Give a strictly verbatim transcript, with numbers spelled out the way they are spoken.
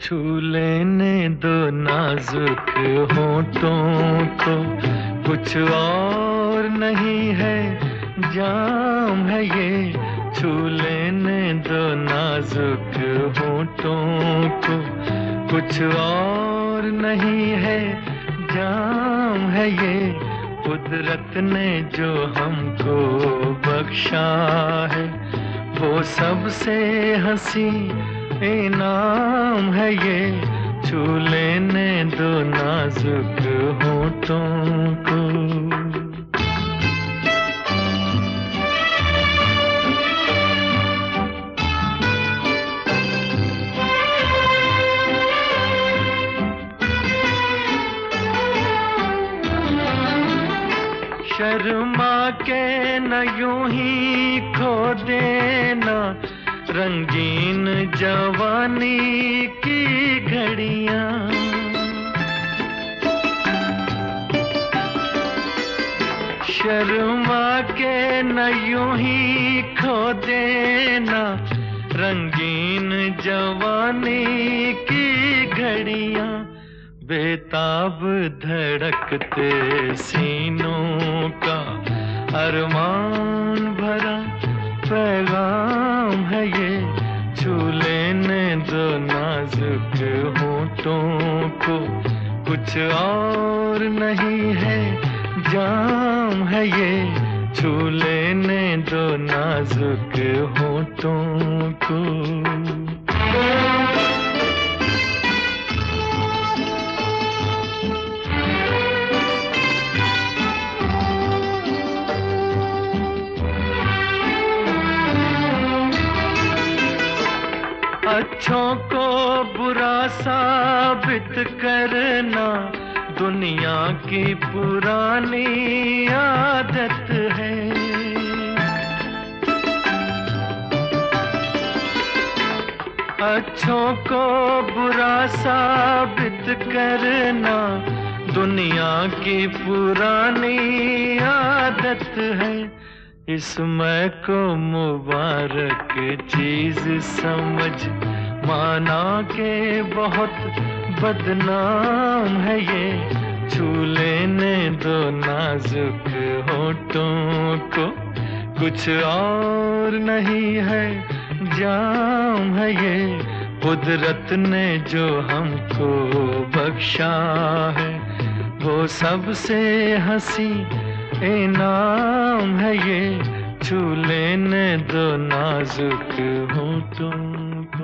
छू लेने दो नाजुक होठों को, कुछ और नहीं है जाम है ये। छू लेने दो नाजुक होठों को, कुछ और नहीं है जाम है ये। कुदरत ने जो हमको बख्शा है, वो सबसे हंसी इनाम है ये। छू लेने दो नाजुक होठों को। शर्मा के न यूं ही खो देना रंगीन जवानी की घड़ियां। शर्मा के न यूं ही खो देना रंगीन जवानी की घड़ियां। बेताब धड़कते सीनों का अरमान भरा पैगाम है ये। छू लेने दो नाजुक होठों को, कुछ और नहीं है जाम है ये। छू लेने दो नाजुक होठों को। अच्छों को बुरा साबित करना दुनिया की पुरानी आदत है। अच्छों को बुरा साबित करना दुनिया की पुरानी आदत है। इसमें को मुबारक चीज समझ माना के बहुत बदनाम है ये। छू लेने दो नाजुक होठों को, कुछ और नहीं है जाम है ये। कुदरत ने जो हमको बख्शा है, वो सबसे हंसी इनाम है ये। छू लेने दो नाजुक होठों को।